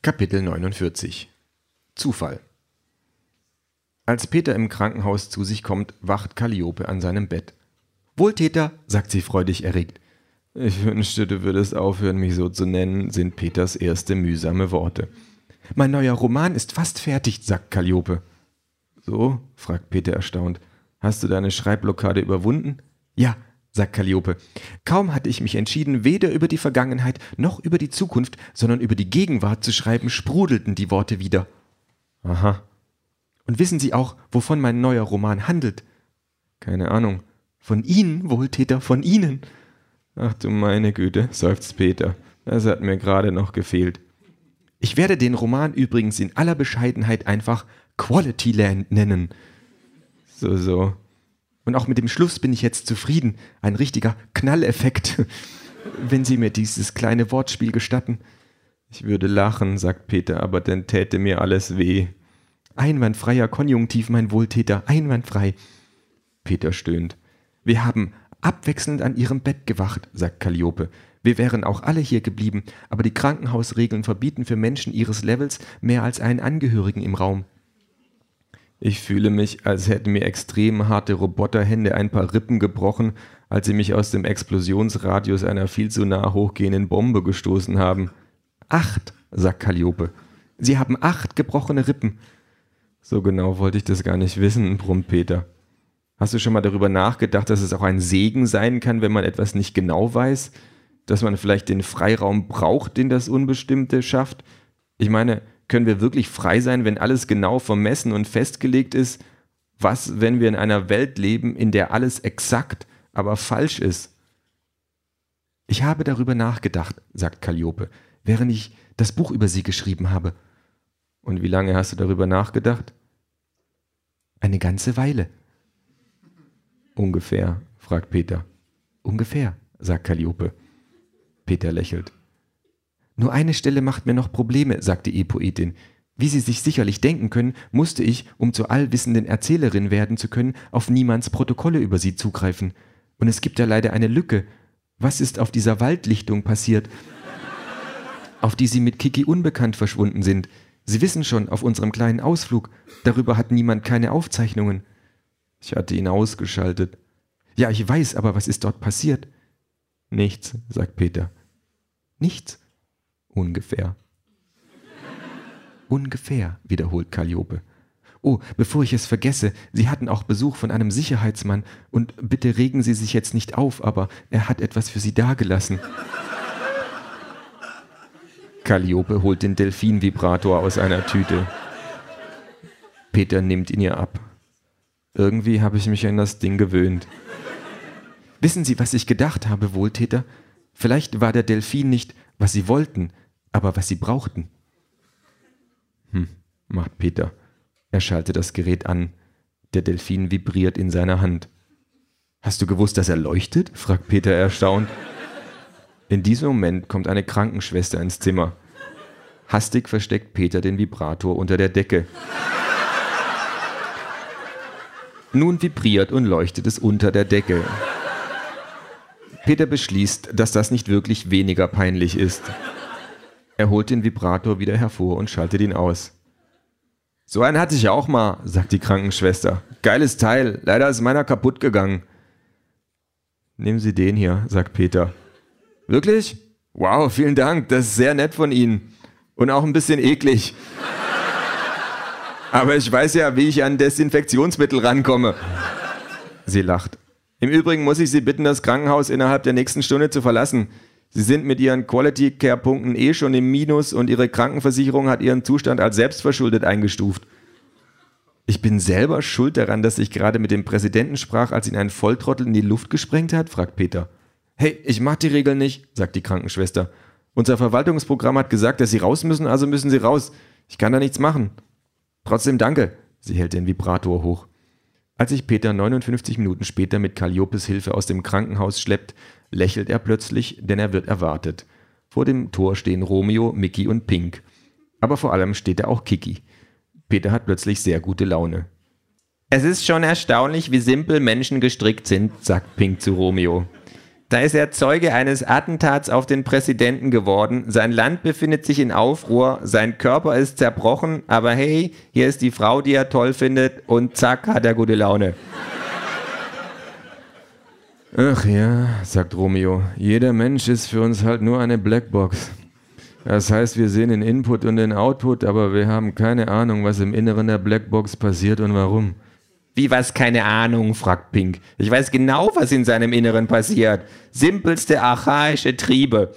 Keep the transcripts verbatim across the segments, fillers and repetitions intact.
Kapitel neunundvierzig. Zufall. Als Peter im Krankenhaus zu sich kommt, wacht Calliope an seinem Bett. »Wohltäter«, sagt sie freudig erregt. »Ich wünschte, du würdest aufhören, mich so zu nennen«, sind Peters erste mühsame Worte. »Mein neuer Roman ist fast fertig«, sagt Calliope. »So?«, fragt Peter erstaunt. »Hast du deine Schreibblockade überwunden?« »Ja«, sagt Calliope. »Kaum hatte ich mich entschieden, weder über die Vergangenheit noch über die Zukunft, sondern über die Gegenwart zu schreiben, sprudelten die Worte wieder.« »Aha. Und wissen Sie auch, wovon mein neuer Roman handelt?« »Keine Ahnung.« »Von Ihnen, Wohltäter, von Ihnen.« »Ach du meine Güte«, seufzt Peter. »Das hat mir gerade noch gefehlt.« »Ich werde den Roman übrigens in aller Bescheidenheit einfach Quality Land nennen.« »So, so. Und auch mit dem Schluss bin ich jetzt zufrieden. Ein richtiger Knalleffekt, wenn Sie mir dieses kleine Wortspiel gestatten.« »Ich würde lachen«, sagt Peter, »aber dann täte mir alles weh.« »Einwandfreier Konjunktiv, mein Wohltäter, einwandfrei.« Peter stöhnt. »Wir haben abwechselnd an Ihrem Bett gewacht«, sagt Calliope. »Wir wären auch alle hier geblieben, aber die Krankenhausregeln verbieten für Menschen Ihres Levels mehr als einen Angehörigen im Raum.« »Ich fühle mich, als hätten mir extrem harte Roboterhände ein paar Rippen gebrochen, als sie mich aus dem Explosionsradius einer viel zu nah hochgehenden Bombe gestoßen haben.« »Acht«, sagt Calliope. »Sie haben acht gebrochene Rippen.« »So genau wollte ich das gar nicht wissen«, brummt Peter. »Hast du schon mal darüber nachgedacht, dass es auch ein Segen sein kann, wenn man etwas nicht genau weiß? Dass man vielleicht den Freiraum braucht, den das Unbestimmte schafft? Ich meine, können wir wirklich frei sein, wenn alles genau vermessen und festgelegt ist? Was, wenn wir in einer Welt leben, in der alles exakt, aber falsch ist?« »Ich habe darüber nachgedacht«, sagt Calliope, »während ich das Buch über Sie geschrieben habe.« »Und wie lange hast du darüber nachgedacht?« »Eine ganze Weile.« »Ungefähr?«, fragt Peter. »Ungefähr«, sagt Calliope. Peter lächelt. »Nur eine Stelle macht mir noch Probleme«, sagt die E-Poetin. »Wie Sie sich sicherlich denken können, musste ich, um zur allwissenden Erzählerin werden zu können, auf niemands Protokolle über Sie zugreifen. Und es gibt da leider eine Lücke. Was ist auf dieser Waldlichtung passiert, auf die Sie mit Kiki unbekannt verschwunden sind? Sie wissen schon, auf unserem kleinen Ausflug. Darüber hat niemand keine Aufzeichnungen.« »Ich hatte ihn ausgeschaltet.« »Ja, ich weiß, aber was ist dort passiert?« »Nichts«, sagt Peter. »Nichts?« »Ungefähr.« »Ungefähr«, wiederholt Calliope. »Oh, bevor ich es vergesse, Sie hatten auch Besuch von einem Sicherheitsmann und bitte regen Sie sich jetzt nicht auf, aber er hat etwas für Sie dagelassen.« Calliope holt den Delfin-Vibrator aus einer Tüte. Peter nimmt ihn ihr ab. »Irgendwie habe ich mich an das Ding gewöhnt.« »Wissen Sie, was ich gedacht habe, Wohltäter? Vielleicht war der Delfin nicht, was Sie wollten, aber was Sie brauchten.« »Hm«, macht Peter. Er schaltet das Gerät an. Der Delfin vibriert in seiner Hand. »Hast du gewusst, dass er leuchtet?«, fragt Peter erstaunt. In diesem Moment kommt eine Krankenschwester ins Zimmer. Hastig versteckt Peter den Vibrator unter der Decke. Nun vibriert und leuchtet es unter der Decke. Peter beschließt, dass das nicht wirklich weniger peinlich ist. Er holt den Vibrator wieder hervor und schaltet ihn aus. »So einen hatte ich auch mal«, sagt die Krankenschwester. »Geiles Teil, leider ist meiner kaputt gegangen.« »Nehmen Sie den hier«, sagt Peter. »Wirklich? Wow, vielen Dank, das ist sehr nett von Ihnen. Und auch ein bisschen eklig. Aber ich weiß ja, wie ich an Desinfektionsmittel rankomme.« Sie lacht. »Im Übrigen muss ich Sie bitten, das Krankenhaus innerhalb der nächsten Stunde zu verlassen. Sie sind mit Ihren Quality-Care-Punkten eh schon im Minus und Ihre Krankenversicherung hat Ihren Zustand als selbstverschuldet eingestuft.« »Ich bin selber schuld daran, dass ich gerade mit dem Präsidenten sprach, als ihn ein Volltrottel in die Luft gesprengt hat?«, fragt Peter. »Hey, ich mach die Regeln nicht«, sagt die Krankenschwester. »Unser Verwaltungsprogramm hat gesagt, dass Sie raus müssen, also müssen Sie raus. Ich kann da nichts machen. Trotzdem danke.« Sie hält den Vibrator hoch. Als sich Peter neunundfünfzig Minuten später mit Calliopes Hilfe aus dem Krankenhaus schleppt, lächelt er plötzlich, denn er wird erwartet. Vor dem Tor stehen Romeo, Mickey und Pink. Aber vor allem steht da auch Kiki. Peter hat plötzlich sehr gute Laune. »Es ist schon erstaunlich, wie simpel Menschen gestrickt sind«, sagt Pink zu Romeo. Da ist er Zeuge eines Attentats auf den Präsidenten geworden. Sein Land befindet sich in Aufruhr, sein Körper ist zerbrochen, aber hey, hier ist die Frau, die er toll findet und zack, hat er gute Laune. Ach ja, sagt Romeo, jeder Mensch ist für uns halt nur eine Blackbox. Das heißt, wir sehen den Input und den Output, aber wir haben keine Ahnung, was im Inneren der Blackbox passiert und warum. Wie was, keine Ahnung, fragt Pink. Ich weiß genau, was in seinem Inneren passiert. Simpelste archaische Triebe.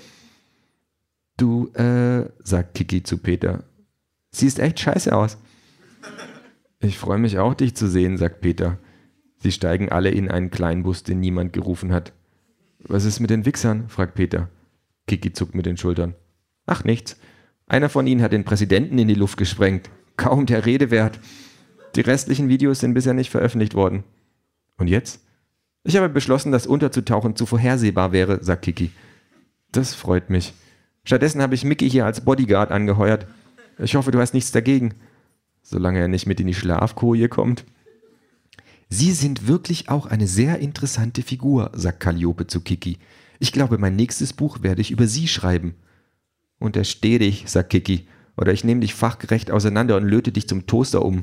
Du, äh, sagt Kiki zu Peter. Siehst echt scheiße aus. Ich freue mich auch, dich zu sehen, sagt Peter. Sie steigen alle in einen Kleinbus, den niemand gerufen hat. Was ist mit den Wichsern? Fragt Peter. Kiki zuckt mit den Schultern. Ach, nichts. Einer von ihnen hat den Präsidenten in die Luft gesprengt. Kaum der Rede wert. Die restlichen Videos sind bisher nicht veröffentlicht worden. Und jetzt? Ich habe beschlossen, dass Unterzutauchen zu vorhersehbar wäre, sagt Kiki. Das freut mich. Stattdessen habe ich Mickey hier als Bodyguard angeheuert. Ich hoffe, du hast nichts dagegen. Solange er nicht mit in die Schlafkoje kommt. Sie sind wirklich auch eine sehr interessante Figur, sagt Calliope zu Kiki. Ich glaube, mein nächstes Buch werde ich über sie schreiben. Untersteh dich, sagt Kiki, oder ich nehme dich fachgerecht auseinander und löte dich zum Toaster um.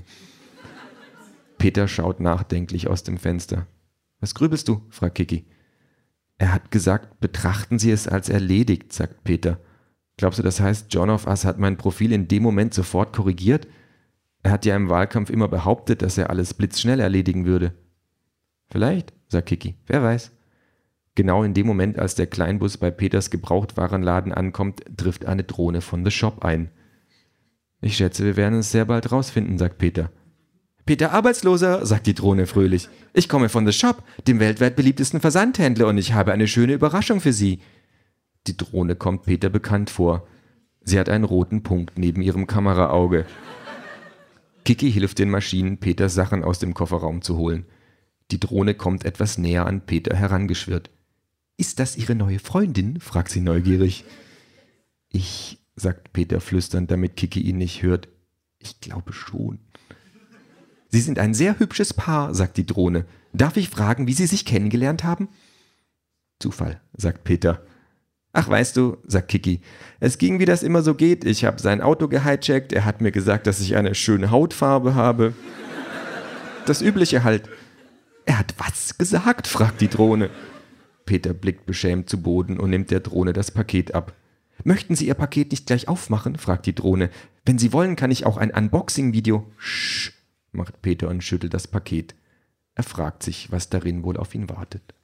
Peter schaut nachdenklich aus dem Fenster. Was grübelst du? fragt Kiki. Er hat gesagt, betrachten Sie es als erledigt, sagt Peter. Glaubst du, das heißt, John of Us hat mein Profil in dem Moment sofort korrigiert? Er hat ja im Wahlkampf immer behauptet, dass er alles blitzschnell erledigen würde. Vielleicht, sagt Kiki, wer weiß. Genau in dem Moment, als der Kleinbus bei Peters Gebrauchtwarenladen ankommt, trifft eine Drohne von The Shop ein. Ich schätze, wir werden es sehr bald rausfinden, sagt Peter. Peter Arbeitsloser, sagt die Drohne fröhlich. Ich komme von The Shop, dem weltweit beliebtesten Versandhändler, und ich habe eine schöne Überraschung für Sie. Die Drohne kommt Peter bekannt vor. Sie hat einen roten Punkt neben ihrem Kameraauge. Kiki hilft den Maschinen, Peters Sachen aus dem Kofferraum zu holen. Die Drohne kommt etwas näher an Peter herangeschwirrt. Ist das Ihre neue Freundin? fragt sie neugierig. Ich, sagt Peter flüsternd, damit Kiki ihn nicht hört. Ich glaube schon. Sie sind ein sehr hübsches Paar, sagt die Drohne. Darf ich fragen, wie Sie sich kennengelernt haben? Zufall, sagt Peter. Ach, weißt du, sagt Kiki, es ging, wie das immer so geht. Ich habe sein Auto gehijackt, er hat mir gesagt, dass ich eine schöne Hautfarbe habe. Das Übliche halt. Er hat was gesagt, fragt die Drohne. Peter blickt beschämt zu Boden und nimmt der Drohne das Paket ab. Möchten Sie Ihr Paket nicht gleich aufmachen, fragt die Drohne. Wenn Sie wollen, kann ich auch ein Unboxing-Video... Sch, macht Peter und schüttelt das Paket. Er fragt sich, was darin wohl auf ihn wartet.